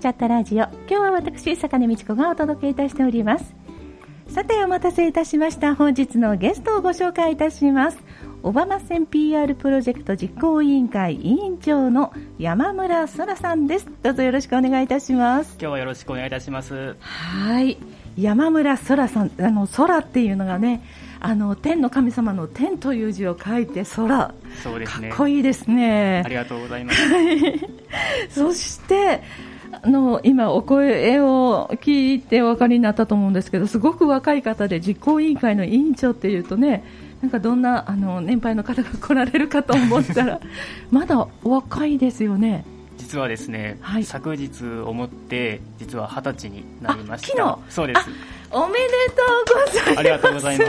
チャットラジオ。今日は私坂根美智子がお届けいたしております。さて、お待たせいたしました。本日のゲストをご紹介いたします。小浜線 PR プロジェクト実行委員会委員長の山村空さんです。どうぞよろしくお願いいたします。 今日はよろしくお願いいたします。 はい、山村空さん、空っていうのがね、天の神様の天という字を書いて空。 そうですね、 かっこいいですね。 ありがとうございますそして今お声を聞いてお分かりになったと思うんですけど、すごく若い方で実行委員会の委員長っていうとね、なんかどんな年配の方が来られるかと思ったらまだお若いですよね。 実はですね、 はい、 昨日をもって実は20歳になりました。 昨日。 そうです。 おめでとうございます。 ありがとうございます。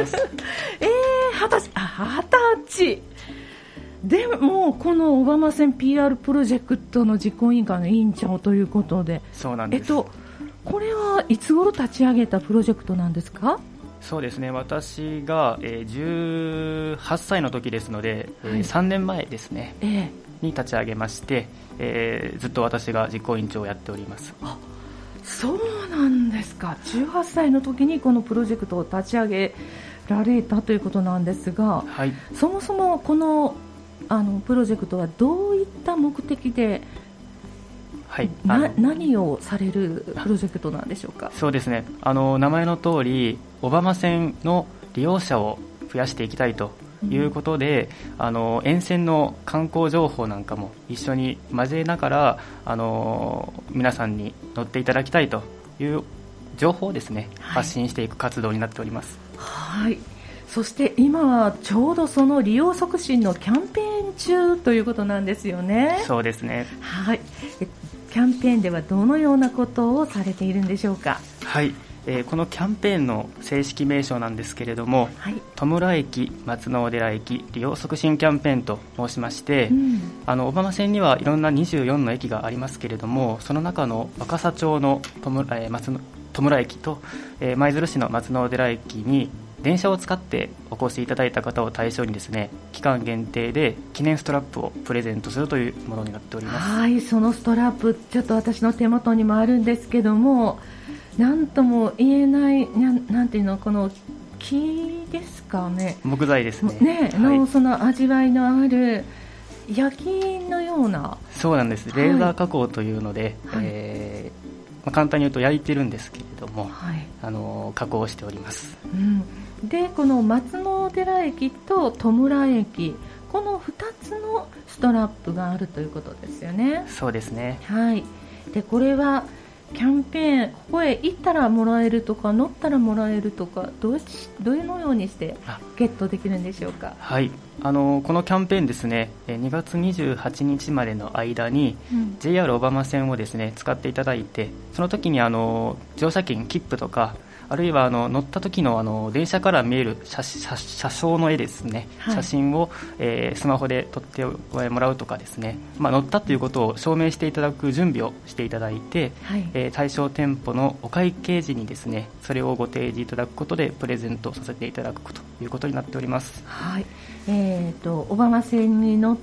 20歳でもこの小浜線 PR プロジェクトの実行委員会の委員長ということで。 そうなんです。 これはいつ頃立ち上げたプロジェクトなんですか？ そうですね、私が、18歳の時ですので、3年前ですね、に立ち上げまして、ずっと私が実行委員長をやっております。 あ、そうなんですか。18歳の時にこのプロジェクトを立ち上げられたということなんですが、 はい、 そもそもこのプロジェクトはどういった目的で、 はい、 何をされるプロジェクトなんでしょうか？ そうですね、名前の通り小浜線の利用者を増やしていきたいということで、沿線の観光情報なんかも一緒に交えながら、皆さんに乗っていただきたいという情報をですね、発信していく活動になっております。 はい、そして今はちょうどその利用促進のキャンペーン中ということなんですよね。 そうですね。 はい、キャンペーンではどのようなことをされているんでしょうか？ はい、このキャンペーンの正式名称なんですけれども、 はい、 戸村駅松之尾寺駅利用促進キャンペーンと申しまして、小浜線にはいろんな24の駅がありますけれども、その中の若狭町の戸村駅と、舞鶴市の松之尾寺駅に電車を使ってお越しいただいた方を対象にですね、期間限定で記念ストラップをプレゼントするというものになっております。 はい、そのストラップちょっと私の手元にもあるんですけども、なんとも言えない、なんていうの、この木ですかね、 木材ですね、 のその味わいのある焼きのような。 そうなんです。レーザー加工というので、簡単に言うと焼いてるんですけれども、加工しております。 で、この松之尾寺駅と戸村駅、この2つのストラップがあるということですよね。 そうですね。 はい。で、これはキャンペーン、ここへ行ったらもらえるとか乗ったらもらえるとか、どのようにしてゲットできるんでしょうか？はい、 このキャンペーンですね、2月28日までの間に、JR 小浜線をですね使っていただいて、その時に乗車券、切符とか、あるいは乗った時の電車から見える車掌の絵ですね、写真を、スマホで撮ってもらうとかですね、乗ったということを証明していただく準備をしていただいて、対象店舗のお会計時にですね、それをご提示いただくことでプレゼントさせていただくということになっております。 はい、小浜線に乗って、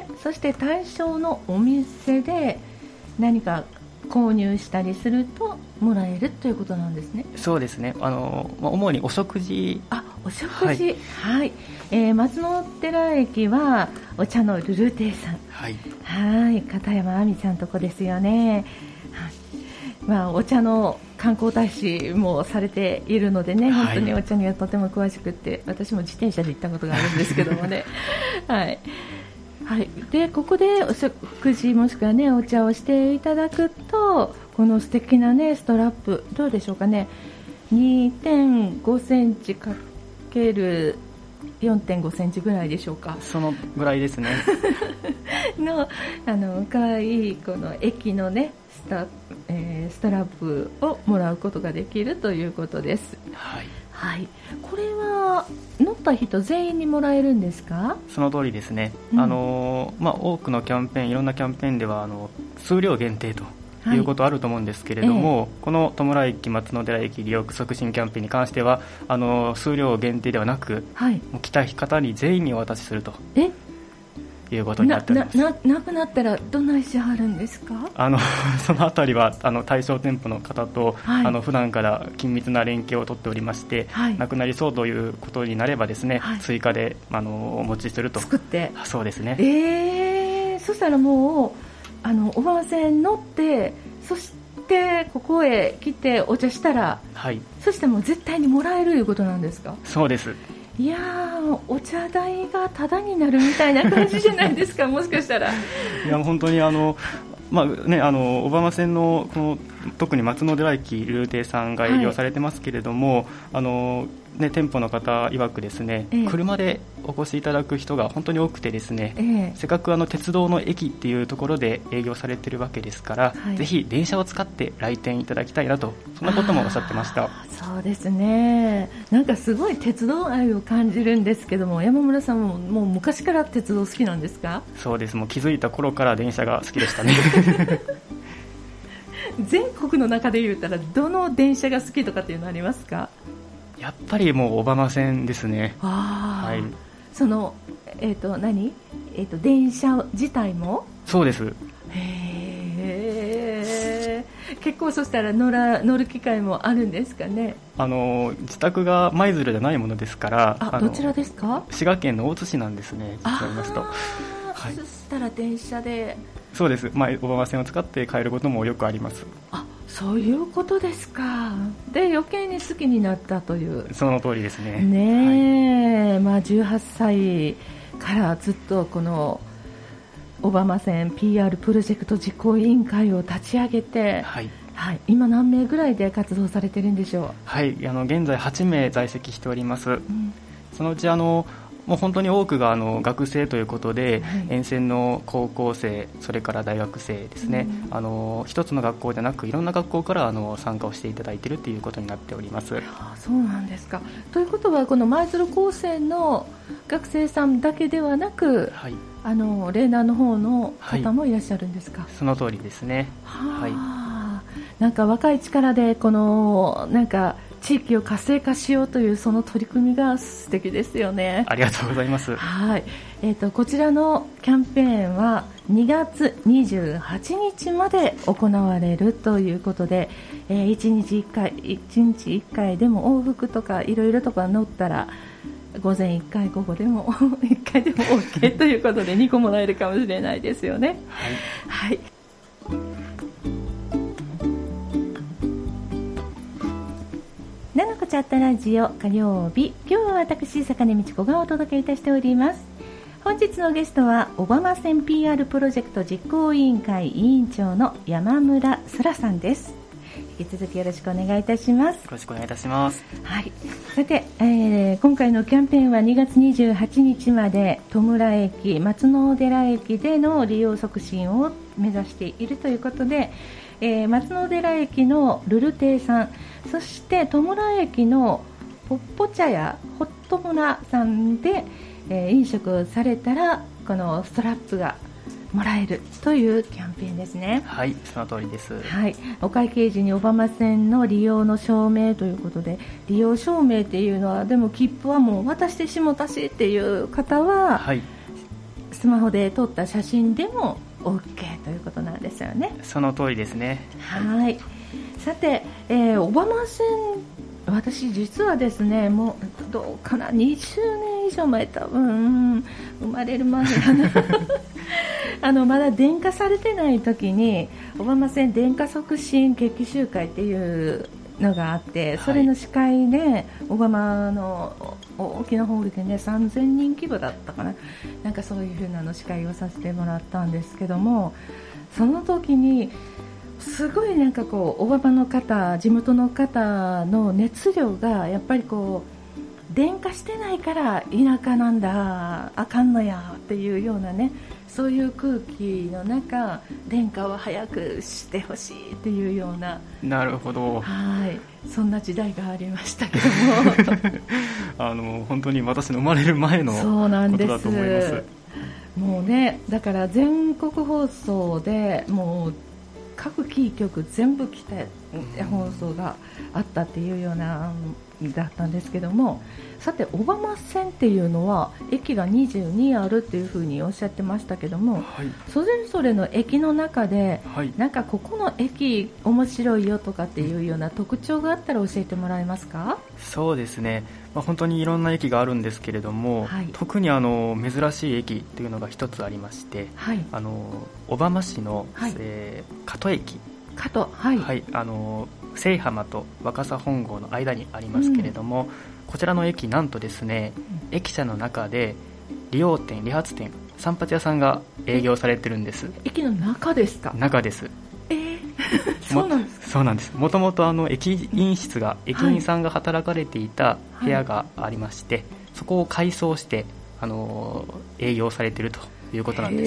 そして対象のお店で何か購入したりするともらえるということなんですね。 そうですね、主にお食事。 お食事、はい、松之尾寺駅はお茶のルル亭さん、片山亜美ちゃんとこですよね。お茶の観光大使もされているのでね、本当にお茶にはとても詳しくて、私も自転車で行ったことがあるんですけどもねで、ここでお食事もしくはね、お茶をしていただくと、この素敵なね、ストラップ、どうでしょうかね、2.5 センチかける4.5 センチぐらいでしょうか。 そのぐらいですねかわいいこの駅のね、ストラップをもらうことができるということです。これは乗った人全員にもらえるんですか？ その通りですね。多くのキャンペーン、いろんなキャンペーンでは数量限定ということあると思うんですけれども、この戸村駅松之尾寺駅利用促進キャンペーンに関しては数量限定ではなく、来た方に全員にお渡しするということになっております。 なくなったらどんな意思あるんですか？ そのあたりは対象店舗の方と、はい、普段から緊密な連携を取っておりまして、はい、なくなりそうということになればですね、はい、追加でお持ちすると。 作って。 そうですね。 そしたらもう小浜線乗って、そしてここへ来てお茶したら、はい、そしてもう絶対にもらえるということなんですか？ そうです。 いやー、お茶代がタダになるみたいな感じじゃないですかもしかしたら。 いや本当に小浜線の特に松野寺駅ルーテさんが営業されてますけれども、店舗の方曰くですね、車でお越しいただく人が本当に多くてですね、せっかく鉄道の駅っていうところで営業されているわけですから、はい、ぜひ電車を使って来店いただきたいなと、そんなこともおっしゃってました。 そうですね、なんかすごい鉄道愛を感じるんですけども、山村さんももう昔から鉄道好きなんですか？ そうです、もう気づいた頃から電車が好きでしたね。 全国の中で言ったらどの電車が好きとかっていうのありますか？ やっぱりもう小浜線ですね。 はい、その電車自体も？そうです。結構そしたら乗る機会もあるんですかね？ 自宅が舞鶴じゃないものですから。 どちらですか？ 滋賀県の大津市なんですね、実は言いますと。 はい、そしたら電車で。 そうです、小浜線を使って帰ることもよくあります。 そういうことですか。で余計に好きになったという。 その通りですね。 はい、18歳からずっとこの小浜線 PR プロジェクト実行委員会を立ち上げて、はいはい、今何名ぐらいで活動されているんでしょう？ はい、現在8名在籍しております。そのうちもう本当に多くが学生ということで、はい、沿線の高校生、それから大学生ですね、一つの学校でなくいろんな学校から参加をしていただいているということになっております。 そうなんですか。ということはこの舞鶴高専の学生さんだけではなく、はい、レーナーの方の方もいらっしゃるんですか？はい、 その通りですね。はい、 なんか若い力でなんか地域を活性化しようというその取り組みが素敵ですよね。 ありがとうございます。 はい、こちらのキャンペーンは2月28日まで行われるということで、1日1回でも往復とかいろいろとか乗ったら午前1回午後でも1回でも OK ということで2個もらえるかもしれないですよね。はい、はい、ななこチャットラジオ火曜日、今日は私坂根道子がお届けいたしております。本日のゲストは小浜線 PR プロジェクト実行委員会委員長の山村空さんです。引き続きよろしくお願いいたします。 よろしくお願いいたします。 はい、さて、今回のキャンペーンは2月28日まで戸村駅、松野寺駅での利用促進を目指しているということで、松野寺駅のルル亭さん、そして戸村駅のポッポ茶屋ホット村さんで、飲食をされたらこのストラップがもらえるというキャンペーンですね。 はい、その通りです。 はい、お会計時に小浜線の利用の証明ということで、利用証明っていうのはでも切符はもう渡してしもたしっていう方は、はい、スマホで撮った写真でも OK ということなんですよね。 その通りですね。 はい、さて、小浜線、私実はですね、もうどうかな、20年以上前、多分生まれる前まだ電化されてない時に小浜線電化促進決起集会っていうのがあって、それの司会で小浜の大きなホールでね、3000人規模だったかな、なんかそういう風なの司会をさせてもらったんですけども、その時にすごいなんかこう小浜の方、地元の方の熱量がやっぱりこう電化してないから田舎なんだ、あかんのやっていうようなね、そういう空気の中、電化は早くしてほしいっていうような。 なるほど。 はい、そんな時代がありましたけども本当に私の生まれる前のことだと思います。そうなんです。 もうね、だから全国放送でもう各キー局全部来て放送があったっていうようなだったんですけども、さて小浜線っていうのは駅が22あるっていうふうにおっしゃってましたけども、はい、それぞれの駅の中で、はい、なんかここの駅面白いよとかっていうような特徴があったら教えてもらえますか？ そうですね、本当にいろんな駅があるんですけれども、はい、特に珍しい駅っていうのが一つありまして、はい、小浜市の、はい、加戸駅、はい、はい、青浜と若狭本郷の間にありますけれども、こちらの駅なんとですね、駅舎の中で理容店、理髪店、散髪屋さんが営業されてるんです。 駅の中ですか？ 中です。 そうなんですか？ そうなんです。もともと駅員室が、駅員さんが働かれていた部屋がありまして、はい、そこを改装して営業されているということなんです。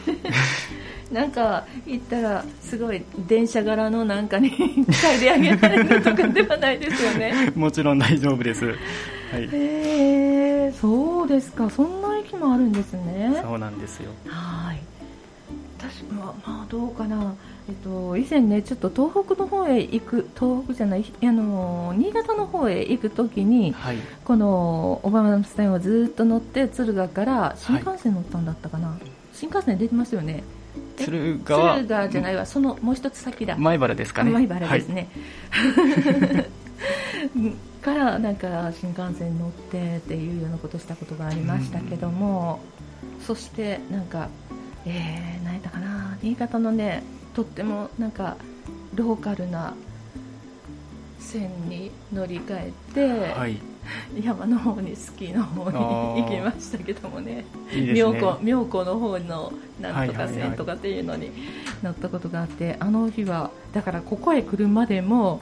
なんか行ったらすごい電車柄のなんかに嗅いであげられるとかではないですよね。 もちろん大丈夫です。はい、 そうですか。そんな駅もあるんですね。 そうなんですよ。 はい。私もどうかな。以前ねちょっと東北の方へ行く、東北じゃない新潟の方へ行くときに、はい、この小浜線をずっと乗って敦賀から新幹線乗ったんだったかな。はい、新幹線出てますよね。 敦賀じゃないわ、そのもう一つ先だ。 米原ですかね。 米原ですね。はい、からなんか新幹線乗ってっていうようなことをしたことがありましたけども、そしてなんか、何やったかな、新潟のねとってもなんかローカルな線に乗り換えて、はい、山の方にスキーの方に行きましたけどもね、妙高の方のなんとか線とかっていうのに乗ったことがあって、あの日はだからここへ来るまでも、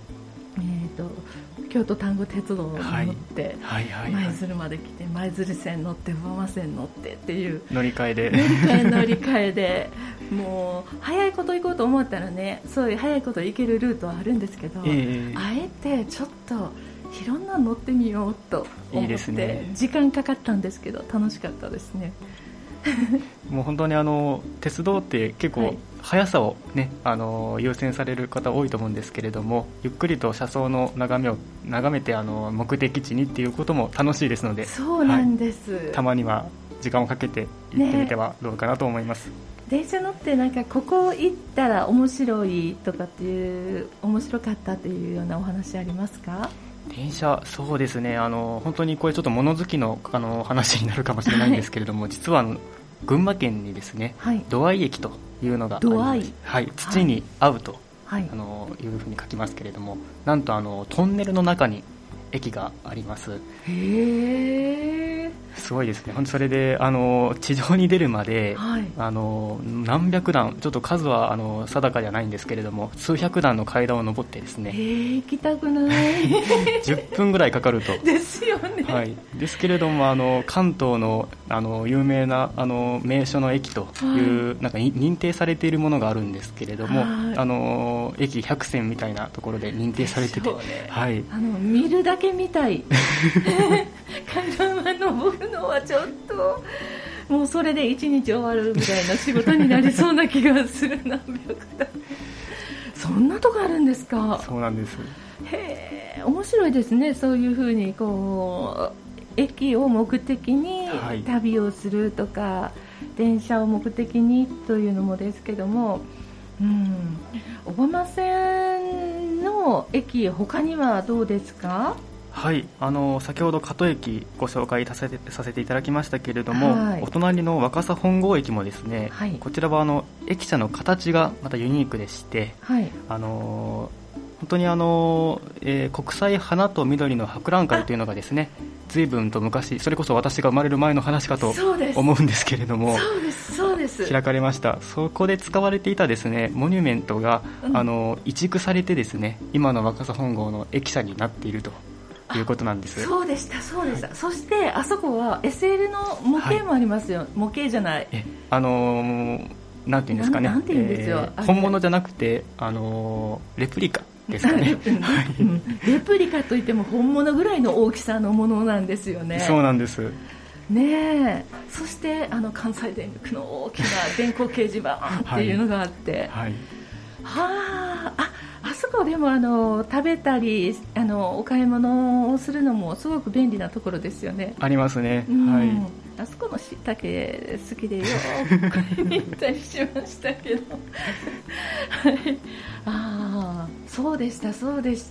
京都丹後鉄道に乗って、舞鶴まで来て舞鶴線乗って小浜線乗ってっていう乗り換えでもう早いこと行こうと思ったらね、そういう早いこと行けるルートはあるんですけど、あえてちょっといろんな乗ってみようと思って、いいですね、時間かかったんですけど楽しかったですね。 もう本当に鉄道って結構速さを、ね、優先される方多いと思うんですけれども、ゆっくりと車窓の眺めを眺めて目的地にっていうことも楽しいですので、 そうなんです、はい、 たまには時間をかけて行ってみてはどうかなと思います。 電車乗ってなんかここ行ったら面白いとかっていう面白かったっていうようなお話ありますか？ 電車、そうですね、本当にこれちょっと物好きの話になるかもしれないんですけれども、はい、実は群馬県にですね、はい、土合駅というのがあります。はい、土に合うと、はい、いうふうに書きますけれども、なんとトンネルの中に駅があります。 へー、 すごいですね。それで地上に出るまで、はい、何百段、ちょっと数は定かじゃないんですけれども、数百段の階段を上ってですね、 行きたくない 10分ぐらいかかるとですよね、 はい、ですけれども関東の有名な名所の駅という、はい、なんか認定されているものがあるんですけれども、はい、駅100選みたいなところで認定されてて、ね、はい、 見るだけ見たい階段は登るのはちょっともうそれで一日終わるみたいな仕事になりそうな気がする。何百段そんなとこあるんですか？ そうなんです。 へー、面白いですね。そういうふうにこう駅を目的に旅をするとか、はい、電車を目的にというのもですけども、小浜線の駅他にはどうですか？ はい、先ほど加戸駅ご紹介させていただきましたけれども、はい、お隣の若狭本郷駅もですね、はい、こちらは駅舎の形がまたユニークでして、はい、本当に国際花と緑の博覧会というのがですね、随分と昔、それこそ私が生まれる前の話かと思うんですけれども、 そうです開かれました。そこで使われていたですねモニュメントが、移築されてですね、今の若狭本郷の駅舎になっているということなんです。 そうでした、そうでした、はい、そしてあそこは SL の模型もありますよ、はい、模型じゃない、 なんていうんですかね、 なんていうんですよ、 本物じゃなくて、レプリカですかねレプリカといっても本物ぐらいの大きさのものなんですよね。 そうなんですね。そして関西電力の大きな電光掲示板っていうのがあって、はい、はあ、あそここでも食べたりお買い物をするのもすごく便利なところですよね。 ありますね、 はい、あそこのしいたけ好きでよく買いに行ったりしましたけどはい、そうでしたそうでした。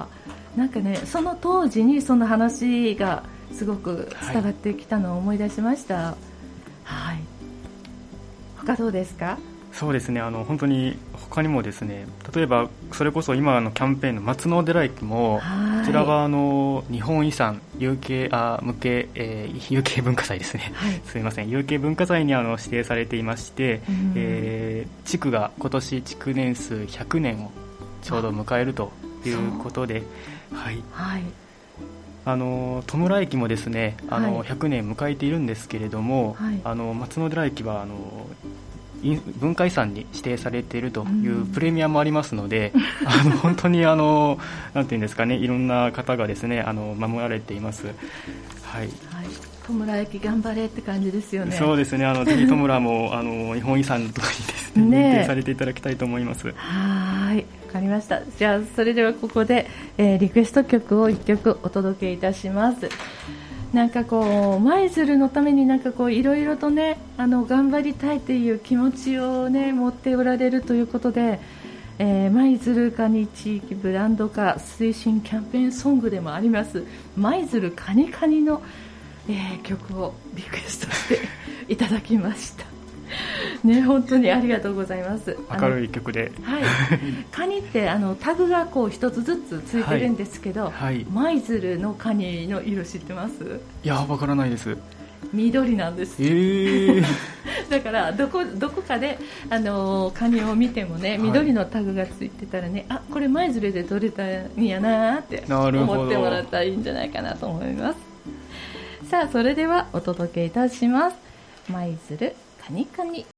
なんかね、その当時にその話がすごく伝わってきたのを思い出しました。はい、他どうですか？ そうですね、本当に他にもですね、例えばそれこそ今のキャンペーンの松野寺駅も、こちらは日本遺産有形文化財ですね、はい、すみません、有形文化財に指定されていまして、地区が今年築年数100年をちょうど迎えるということで、はいはい、戸村駅もですね100年迎えているんですけれども、はい、松野寺駅は文化遺産に指定されているというプレミアもありますので、本当になんていうんですかね、いろんな方がですね守られています。はい、はい、 戸村駅頑張れって感じですよね。 そうですね、ぜひ戸村も日本遺産とかにですね認定されていただきたいと思います。 はい、わかりました。じゃあそれではここで、リクエスト曲を1曲お届けいたします。なんか舞鶴のためにいろいろとね頑張りたいという気持ちをね持っておられるということで、舞鶴カニ地域ブランド化推進キャンペーンソングでもあります舞鶴カニカニの、曲をリクエストしていただきましたね、本当にありがとうございます。 明るい曲で、 はい、カニってタグが一つずつついてるんですけど、はいはい、舞鶴のカニの色知ってます？ いや、わからないです。 緑なんです、だからどこかでカニを見てもね緑のタグがついてたらね、これ舞鶴で取れたんやなって思ってもらったらいいんじゃないかなと思います。さあ、それではお届けいたします。舞鶴カニカニ。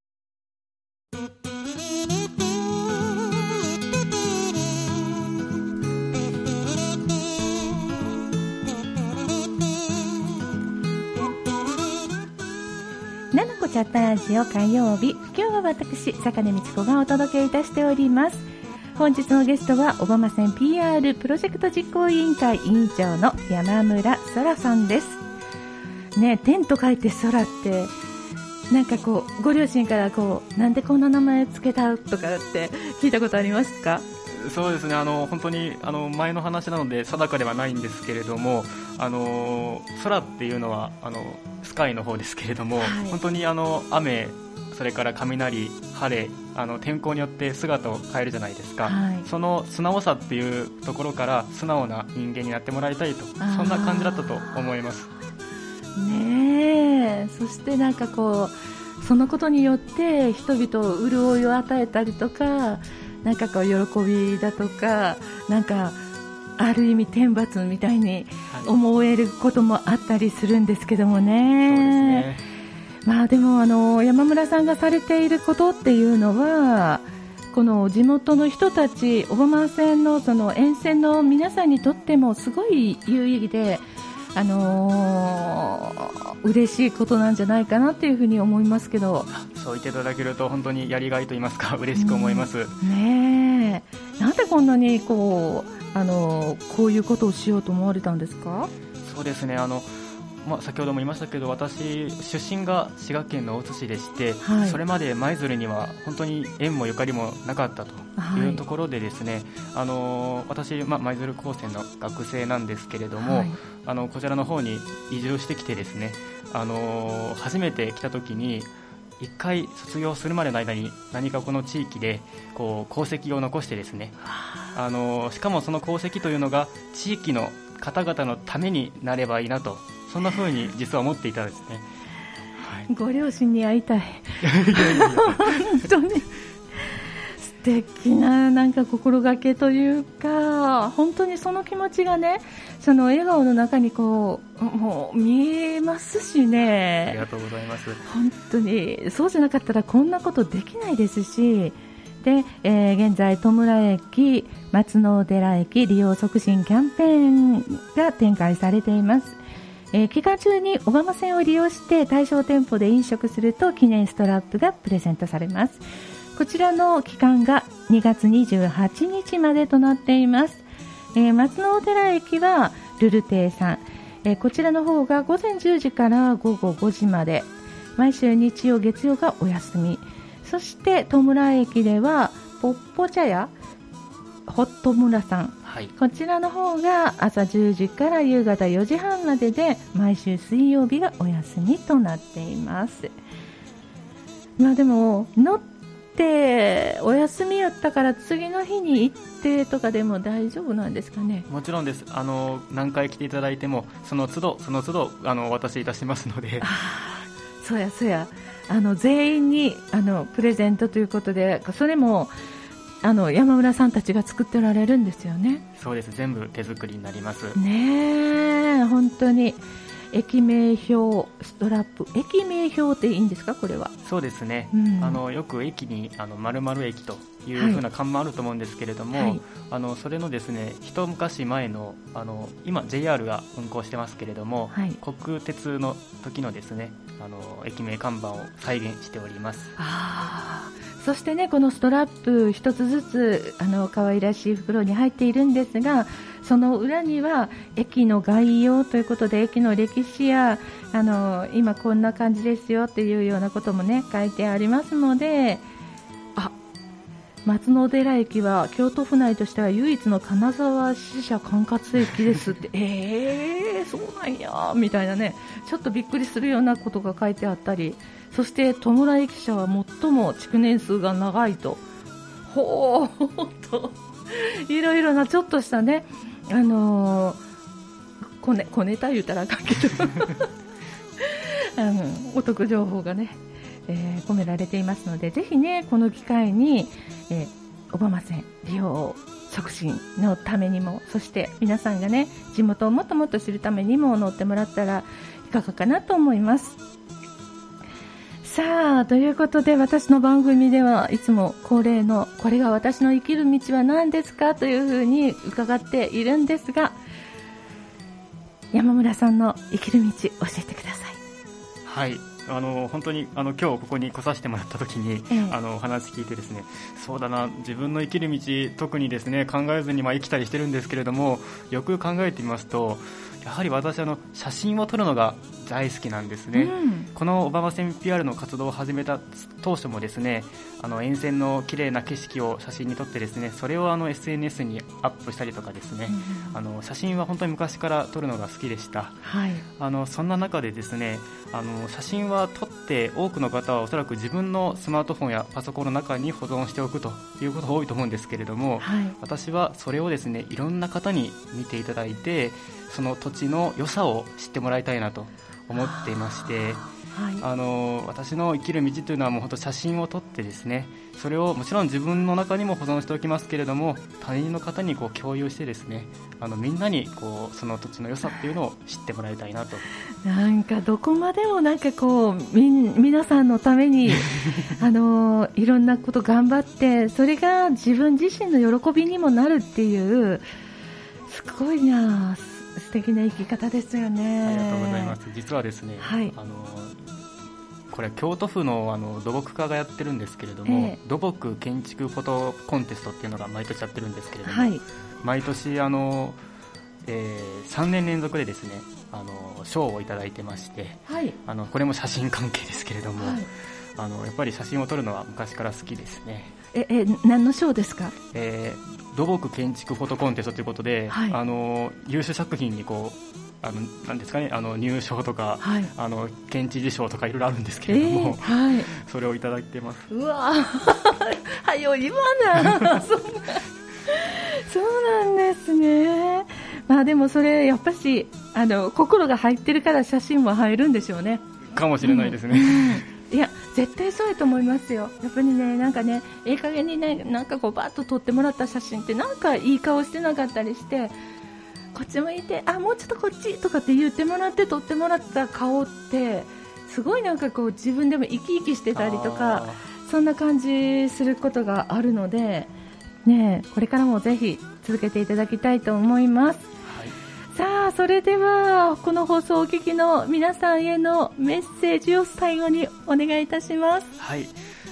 ななこチャットラジオ火曜日、今日は私坂根道子がお届けいたしております。本日のゲストは小浜線 PR プロジェクト実行委員会委員長の山村空さんですね。天と書いて空って、なんかご両親からなんでこんな名前つけたとかって聞いたことありますか？ そうですね、本当に前の話なので定かではないんですけれども、空っていうのはスカイの方ですけれども、はい、本当に雨、それから雷、晴れ、天候によって姿を変えるじゃないですか、はい、その素直さっていうところから素直な人間になってもらいたいと、そんな感じだったと思いますね。そしてなんかそのことによって人々を潤いを与えたりとか、なんか喜びだとか、なんかある意味天罰みたいに思えることもあったりするんですけどもね。そうですね。まあでも山村さんがされていることっていうのは、この地元の人たち、小浜線のその沿線の皆さんにとってもすごい有意義で、嬉しいことなんじゃないかなっていうふうに思いますけど。 そう言っていただけると本当にやりがいと言いますか、嬉しく思います、 ねえ、なんでこんなにこういうことをしようと思われたんですか？ そうですね、先ほども言いましたけど、私出身が滋賀県の大津市でして、はい、それまで舞鶴には本当に縁もゆかりもなかったというところでですね、はい、私、舞鶴高専の学生なんですけれども、はい、こちらの方に移住してきてですね、初めて来た時に1回卒業するまでの間に何かこの地域で功績を残してですね、しかもその功績というのが地域の方々のためになればいいなと、そんな風に実は思っていたんですね、 はい、ご両親に会いたい本当に素敵な、なんか心がけというか、本当にその気持ちがね、その笑顔の中にもう見えますしね。 ありがとうございます。 本当にそうじゃなかったらこんなことできないですし、で、現在戸村駅、松野寺駅利用促進キャンペーンが展開されています。期間中に小浜線を利用して対象店舗で飲食すると記念ストラップがプレゼントされます。 こちらの期間が2月28日までとなっています。松野寺駅はルル亭さん、こちらの方が午前10時から午後5時まで、毎週日曜月曜がお休み。そして戸村駅ではポッポ茶屋ホット村さん、はい、こちらの方が朝10時から夕方4時半までで、毎週水曜日がお休みとなっています。まあでも乗ってお休みやったから次の日に行ってとかでも大丈夫なんですかね。 もちろんです。何回来ていただいてもその都度お渡しいたしますので。 そうや全員にプレゼントということで、それも山村さんたちが作っておられるんですよね。 そうです、全部手作りになりますね。本当に駅名標ストラップ、駅名標っていいんですか、これは。 そうですね、うん、よく駅に〇〇駅という風な看板あると思うんですけれども、はい、それのですね、一昔前の今 JR が運行してますけれども、はい、国鉄の時のですね駅名看板を再現しております。 そしてね、このストラップ一つずつ可愛らしい袋に入っているんですが、その裏には駅の概要ということで、駅の歴史や今こんな感じですよっていうようなこともね書いてありますので、松野寺駅は京都府内としては唯一の金沢支社管轄駅ですってそうなんやみたいなね、ちょっとびっくりするようなことが書いてあったり、そして戸村駅舎は最も築年数が長いと、いろいろなちょっとしたね小ネタ言うたらあかんけどお得情報がね、込められていますので、ぜひねこの機会に、小浜線利用促進のためにも、そして皆さんがね地元をもっともっと知るためにも乗ってもらったらいかがかなと思います。さあ、ということで私の番組ではいつも恒例のこれが私の生きる道は何ですかというふうに伺っているんですが、山村さんの生きる道教えてください。 はい、本当に今日ここに来させてもらった時に、お話聞いてですね、そうだな、自分の生きる道特にですね考えずに生きたりしてるんですけれども、よく考えてみますと、やはり私写真を撮るのが大好きなんですね、この小浜線 PR の活動を始めた当初もですね、沿線の綺麗な景色を写真に撮ってですね、それをSNS にアップしたりとかですね、写真は本当に昔から撮るのが好きでした、はい、そんな中でですね写真は撮って多くの方はおそらく自分のスマートフォンやパソコンの中に保存しておくということが多いと思うんですけれども、はい、私はそれをですねいろんな方に見ていただいて、その土地の良さを知ってもらいたいなと思っていまして、はい、私の生きる道というのはもう本当写真を撮ってですね、それをもちろん自分の中にも保存しておきますけれども、他人の方に共有してですね、みんなにその土地の良さっていうのを知ってもらいたいなと。 なんかどこまでも皆さんのためにいろんなこと頑張って、それが自分自身の喜びにもなるっていう、すごいな、素敵な生き方ですよね。 ありがとうございます。実はですね、はい、これ京都府の土木課がやってるんですけれども、土木建築フォトコンテストっていうのが毎年やってるんですけれども、はい、毎年3年連続でですね賞をいただいてまして、はい、これも写真関係ですけれども、はい、やっぱり写真を撮るのは昔から好きですね。 何の賞ですか？ 土木建築フォトコンテストということで、はい、優秀作品になんですかね、入賞とか、はい、県知事賞とかいろいろあるんですけれども、はい、それをいただいてます。 うわはよ今なそうなんですね。でもそれやっぱし心が入ってるから写真も入るんでしょうね。 かもしれないですね、 いや絶対そうやと思いますよ。やっぱりね、なんかね、いい加減にね、なんかバーッと撮ってもらった写真ってなんかいい顔してなかったりして、こっち向いて、もうちょっとこっちとかって言ってもらって撮ってもらった顔ってすごいなんか自分でも生き生きしてたりとか、そんな感じすることがあるのでね、これからもぜひ続けていただきたいと思います。さあ、それではこの放送をお聞きの皆さんへのメッセージを最後にお願いいたします。 はい、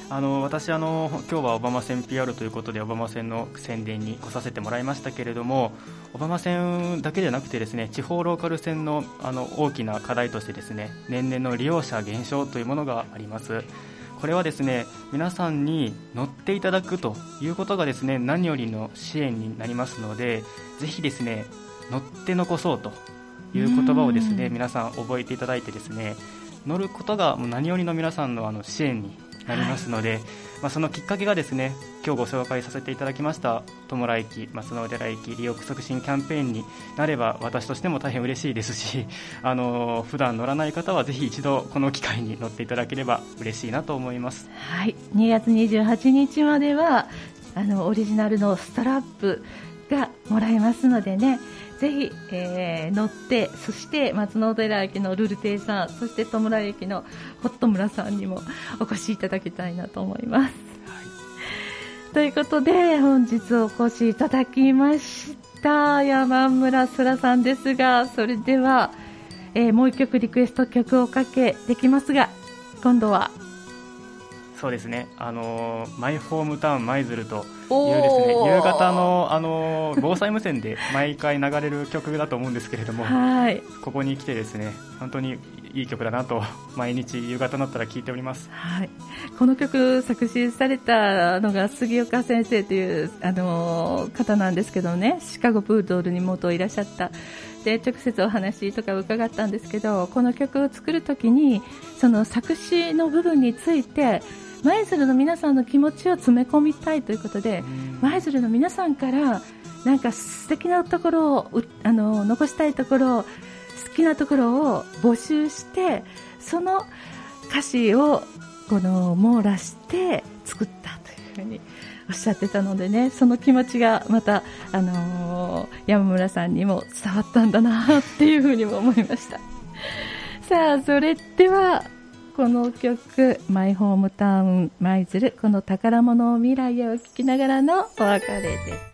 私今日はオバマ戦 PR ということでオバマ戦の宣伝に来させてもらいましたけれども、オバマ戦だけでなくてですね、地方ローカル線の大きな課題としてですね、年々の利用者減少というものがあります。これはですね、皆さんに乗っていただくということがですね、何よりの支援になりますので、ぜひですね、乗って残そうという言葉をですね、皆さん覚えていただいてですね、乗ることが何よりの皆さんの支援になりますので、そのきっかけがですね、今日ご紹介させていただきました戸村駅、松之寺駅利用促進キャンペーンになれば私としても大変嬉しいですし、普段乗らない方はぜひ一度この機会に乗っていただければ嬉しいなと思います。 はい、2月28日まではオリジナルのストラップがもらえますのでね、ぜひ、乗って、そして松之寺駅のルル亭さん、そして戸村駅のホット村さんにもお越しいただきたいなと思います、はい、ということで本日お越しいただきました山村空さんですが、それでは、もう一曲リクエスト曲をおかけできますが、今度はそうですね、マイホームタウン舞鶴というですね、夕方の防災無線で毎回流れる曲だと思うんですけれども、はい、ここに来てですね、本当にいい曲だなと毎日夕方になったら聴いております、 はい、この曲作詞されたのが杉岡先生という方なんですけどね、シカゴプードルに元いらっしゃったで、直接お話とか伺ったんですけど、この曲を作るときにその作詞の部分について舞鶴の皆さんの気持ちを詰め込みたいということで、舞鶴の皆さんからなんか素敵なところを残したいところ、好きなところを募集して、その歌詞を網羅して作ったというふうにおっしゃってたのでね、その気持ちがまた、山村さんにも伝わったんだなっていうふうにも思いましたさあ、それではこの曲マイホームタウン舞鶴、この宝物未来を聴きながらのお別れです。